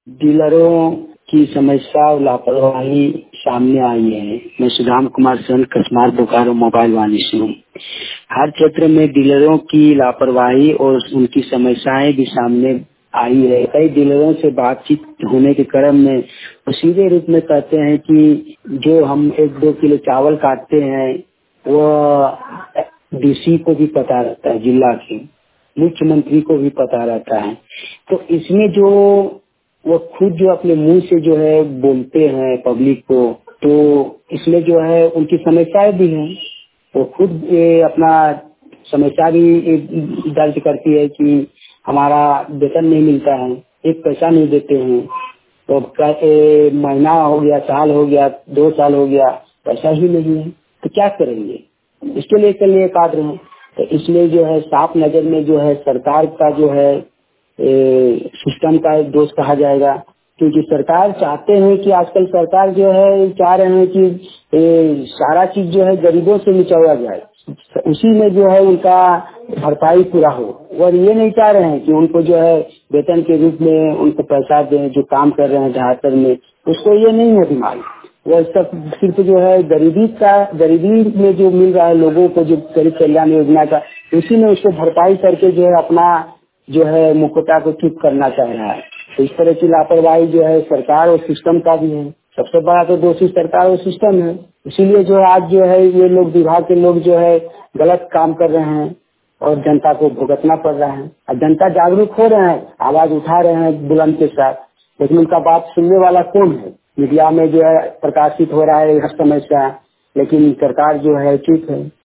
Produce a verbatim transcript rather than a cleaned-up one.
डीलरों की समस्या और लापरवाही सामने आई है। मैं सुदाम कुमार सन कसमार बोकारो मोबाइल वाणी से हूँ। हर क्षेत्र में डीलरों की लापरवाही और उनकी समस्याएं भी सामने आई है। कई डीलरों से बातचीत होने के क्रम में वो सीधे रूप में कहते हैं कि जो हम एक दो किलो चावल काटते हैं वो डीसी को भी पता रहता है, जिला के मुख्यमंत्री को भी पता रहता है। तो इसमें जो वो खुद जो अपने मुंह से जो है बोलते हैं पब्लिक को, तो इसमें जो है उनकी समस्याएं भी हैं। वो खुद ये अपना समस्या भी दर्ज करती है कि हमारा वेतन नहीं मिलता है, एक पैसा नहीं देते हैं। तो महीना हो गया, साल हो गया, दो साल हो गया, पैसा ही नहीं है, तो क्या करेंगे? इसके लिए के लिए काट रहे हैं। तो इसलिए जो है साफ नजर में जो है सरकार का जो है ए, सिस्टम का दोष कहा जाएगा, क्योंकि सरकार चाहते हैं कि आजकल सरकार जो है चाह रहे हैं कि ए, सारा चीज जो है गरीबों से निचोड़ा जाए, उसी में जो है उनका भरपाई पूरा हो। और ये नहीं चाह रहे हैं कि उनको जो है वेतन के रूप में उनको पैसा दें, जो काम कर रहे हैं झारखंड में, उसको ये नहीं है दिमाग। वो सब सिर्फ जो है गरीबी का, गरीबी में जो मिल रहा है लोगों को, जो गरीब कल्याण योजना का, उसी में उसको भरपाई करके जो है अपना जो है मुखौटा को चुप करना चाह रहा है। तो इस तरह की लापरवाही जो है सरकार और सिस्टम का भी है। सबसे बड़ा तो दोषी सरकार और सिस्टम है। इसीलिए जो है आज जो है ये लोग, विभाग के लोग जो है गलत काम कर रहे हैं और जनता को भुगतना पड़ रहा है। और जनता जागरूक हो रहे हैं, आवाज उठा रहे हैं बुलंद के साथ, लेकिन उनका बात सुनने वाला कौन है? मीडिया में जो है प्रकाशित हो रहा है हर समस्या, लेकिन सरकार जो है चुप है।